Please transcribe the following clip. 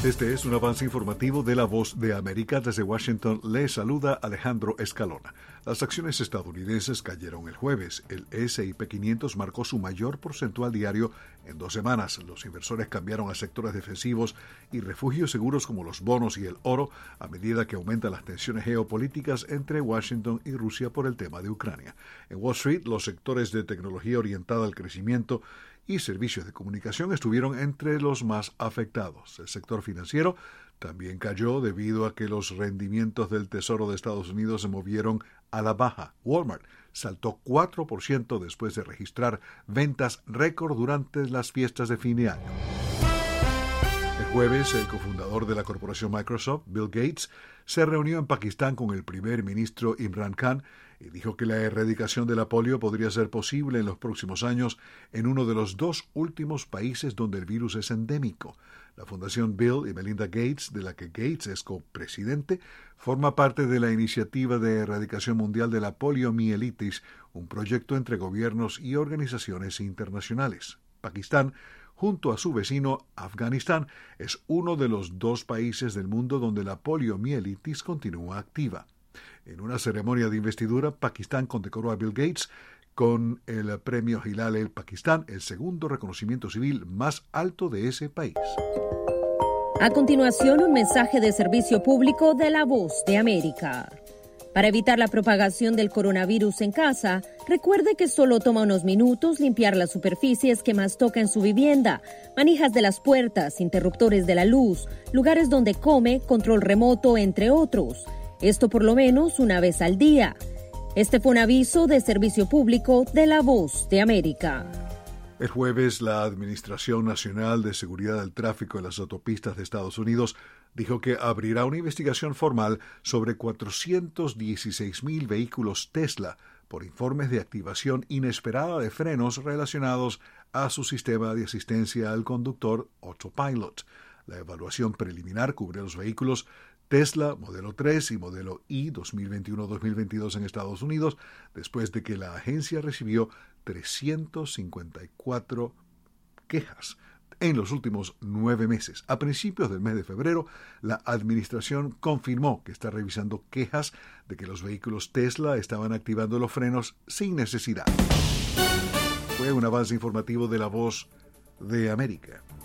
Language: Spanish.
Este es un avance informativo de La Voz de América. Desde Washington le saluda Alejandro Escalona. Las acciones estadounidenses cayeron el jueves. El S&P 500 marcó su mayor porcentual diario en 2 semanas. Los inversores cambiaron a sectores defensivos y refugios seguros como los bonos y el oro a medida que aumentan las tensiones geopolíticas entre Washington y Rusia por el tema de Ucrania. En Wall Street, los sectores de tecnología orientada al crecimiento y servicios de comunicación estuvieron entre los más afectados. El sector financiero también cayó debido a que los rendimientos del Tesoro de Estados Unidos se movieron a la baja. Walmart saltó 4% después de registrar ventas récord durante las fiestas de fin de año. El jueves, el cofundador de la corporación Microsoft, Bill Gates, se reunió en Pakistán con el primer ministro Imran Khan y dijo que la erradicación de la polio podría ser posible en los próximos años en uno de los 2 últimos países donde el virus es endémico. La Fundación Bill y Melinda Gates, de la que Gates es copresidente, forma parte de la Iniciativa de Erradicación Mundial de la Poliomielitis, un proyecto entre gobiernos y organizaciones internacionales. Pakistán, junto a su vecino Afganistán, es uno de los 2 países del mundo donde la poliomielitis continúa activa. En una ceremonia de investidura, Pakistán condecoró a Bill Gates con el premio Hilal el Pakistán, el segundo reconocimiento civil más alto de ese país. A continuación, un mensaje de servicio público de La Voz de América. Para evitar la propagación del coronavirus en casa, recuerde que solo toma unos minutos limpiar las superficies que más toca en su vivienda, manijas de las puertas, interruptores de la luz, lugares donde come, control remoto, entre otros. Esto por lo menos una vez al día. Este fue un aviso de servicio público de La Voz de América. El jueves, la Administración Nacional de Seguridad del Tráfico en las Autopistas de Estados Unidos dijo que abrirá una investigación formal sobre 416,000 vehículos Tesla por informes de activación inesperada de frenos relacionados a su sistema de asistencia al conductor Autopilot. La evaluación preliminar cubre los vehículos Tesla Modelo 3 y Modelo Y 2021-2022 en Estados Unidos, después de que la agencia recibió 354 quejas en los últimos 9 meses. A principios del mes de febrero, la administración confirmó que está revisando quejas de que los vehículos Tesla estaban activando los frenos sin necesidad. Fue un avance informativo de La Voz de América.